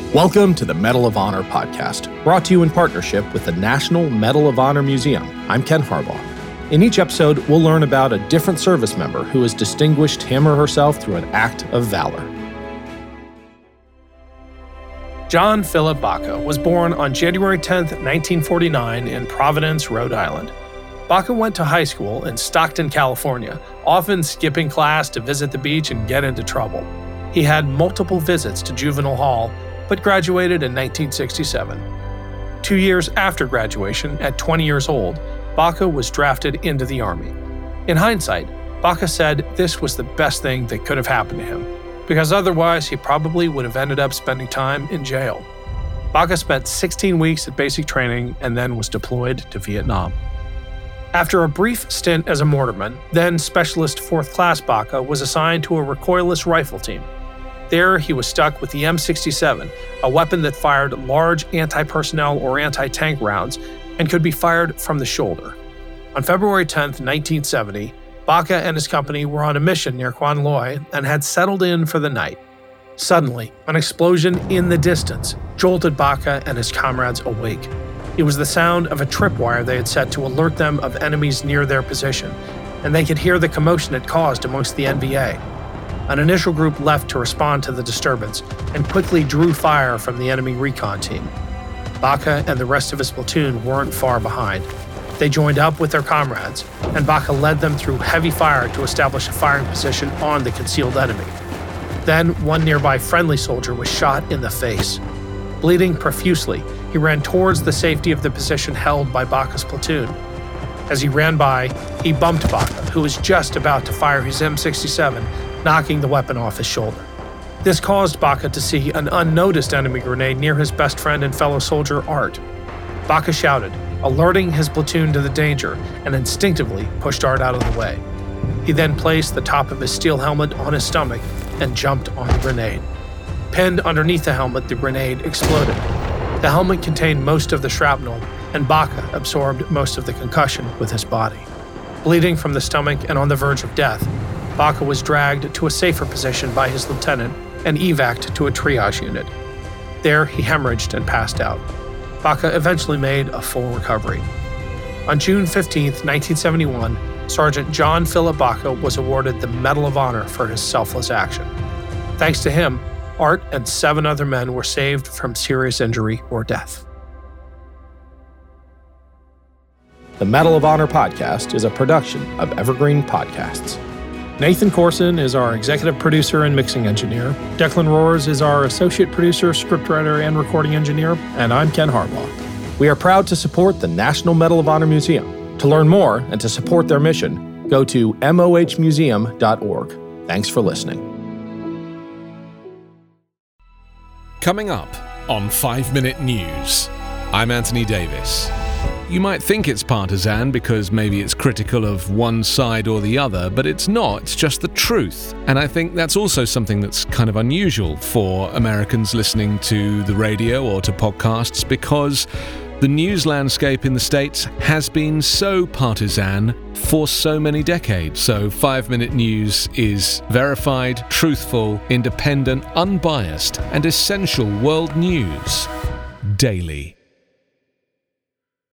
Welcome to the Medal of Honor podcast, brought to you in partnership with the National Medal of Honor Museum. I'm Ken Harbaugh. In each episode, we'll learn about a different service member who has distinguished him or herself through an act of valor. John Philip Baca was born on January 10, 1949 in Providence, Rhode Island. Baca went to high school in Stockton, California, often skipping class to visit the beach and get into trouble. He had multiple visits to juvenile hall, but graduated in 1967. 2 years after graduation, at 20 years old, Baca was drafted into the Army. In hindsight, Baca said this was the best thing that could have happened to him, because otherwise he probably would have ended up spending time in jail. Baca spent 16 weeks at basic training and then was deployed to Vietnam. After a brief stint as a mortarman, then Specialist 4th Class Baca was assigned to a recoilless rifle team. There, he was stuck with the M67, a weapon that fired large anti-personnel or anti-tank rounds and could be fired from the shoulder. On February 10, 1970, Baca and his company were on a mission near Quan Loy and had settled in for the night. Suddenly, an explosion in the distance jolted Baca and his comrades awake. It was the sound of a tripwire they had set to alert them of enemies near their position, and they could hear the commotion it caused amongst the NVA. An initial group left to respond to the disturbance and quickly drew fire from the enemy recon team. Baca and the rest of his platoon weren't far behind. They joined up with their comrades, and Baca led them through heavy fire to establish a firing position on the concealed enemy. Then, one nearby friendly soldier was shot in the face. Bleeding profusely, he ran towards the safety of the position held by Baca's platoon. As he ran by, he bumped Baca, who was just about to fire his M67, knocking the weapon off his shoulder. This caused Baca to see an unnoticed enemy grenade near his best friend and fellow soldier, Art. Baca shouted, alerting his platoon to the danger, and instinctively pushed Art out of the way. He then placed the top of his steel helmet on his stomach and jumped on the grenade. Pinned underneath the helmet, the grenade exploded. The helmet contained most of the shrapnel, and Baca absorbed most of the concussion with his body. Bleeding from the stomach and on the verge of death, Baca was dragged to a safer position by his lieutenant and evac'd to a triage unit. There, he hemorrhaged and passed out. Baca eventually made a full recovery. On June 15, 1971, Sergeant John Philip Baca was awarded the Medal of Honor for his selfless action. Thanks to him, Art and 7 other men were saved from serious injury or death. The Medal of Honor podcast is a production of Evergreen Podcasts. Nathan Corson is our executive producer and mixing engineer. Declan Roars is our associate producer, scriptwriter, and recording engineer. And I'm Ken Harbaugh. We are proud to support the National Medal of Honor Museum. To learn more and to support their mission, go to mohmuseum.org. Thanks for listening. Coming up on 5 Minute News, I'm Anthony Davis. You might think it's partisan because maybe it's critical of one side or the other, but it's not, it's just the truth. And I think that's also something that's kind of unusual for Americans listening to the radio or to podcasts, because the news landscape in the States has been so partisan for so many decades. So 5 Minute News is verified, truthful, independent, unbiased, and essential world news daily.